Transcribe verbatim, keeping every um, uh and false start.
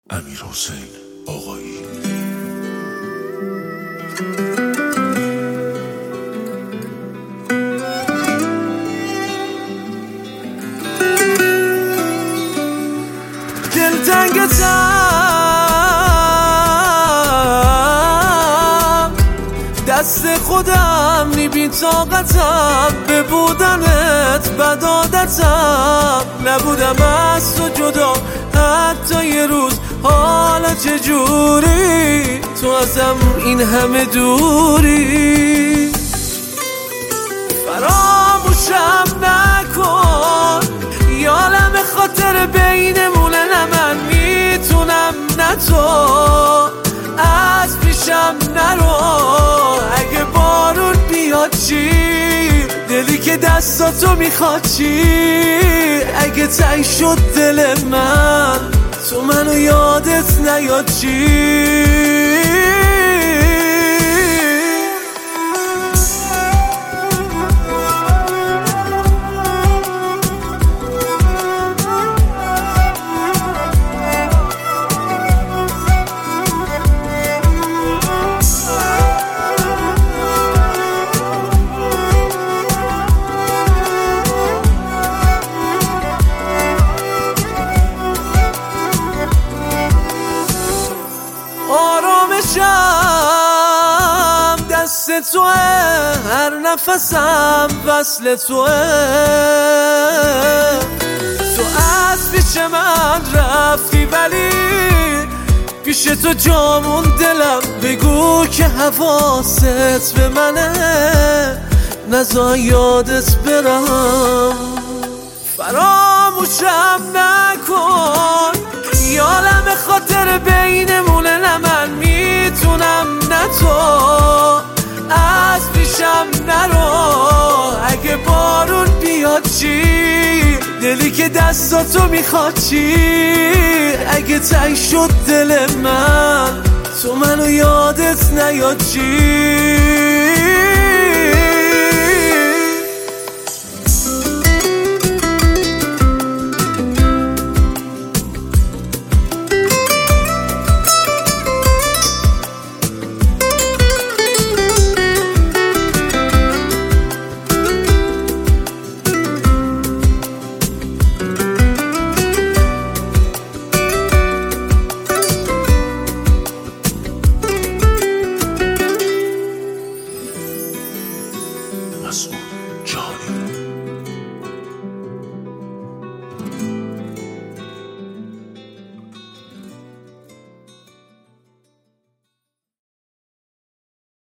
امیرحسین آقایی. دلتنگتم دست خودم نی بی طاقتم به بودنت بد عادتم نبودم از تو جدا حتی یه روز حالا چجوری تو ازم این همه دوری فراموشم نکن یالم خاطر بینمونه نه من میتونم نه تو از پیشم نرو اگه بارون بیاد چی دلی که دستاتو میخواد چی اگه تای شد دل من تو منو یادت نیاد چی آرامشم دست توه هر نفسم وصل توه تو از پیش من رفتی ولی پیش تو جامون دلم بگو که حواست به منه نزا یادت برم فراموشم نکن یالم خاطر بینمونه نه من میتونم نه تو از پیشم نرو اگه بارون بیاد چی دلی که دستاتو میخواد چی اگه تای شد دل من تو منو یادت نیاد چی